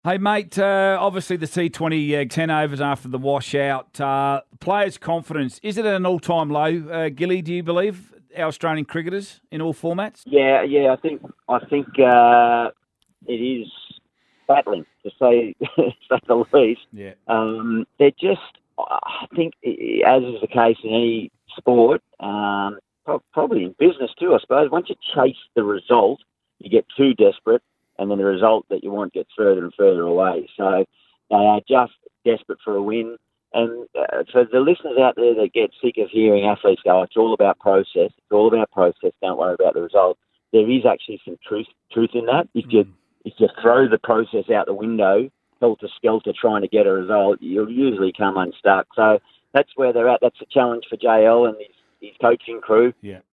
Hey, mate, obviously the T20 10 overs after the washout. Players' confidence, is it at an all-time low, Gilly, do you believe, our Australian cricketers in all formats? Yeah. I think it is battling to say say the least. Yeah. They're just, I think, as is the case in any sport, probably in business too, I suppose. Once you chase the result, you get too desperate, and then the result that you want gets further and further away. So they are just desperate for a win. And for the listeners out there that get sick of hearing athletes go, it's all about process. It's all about process. Don't worry about the result. There is actually some truth in that. If you throw the process out the window, helter skelter trying to get a result, you'll usually come unstuck. So that's where they're at. That's a challenge for JL and his coaching crew. Yeah.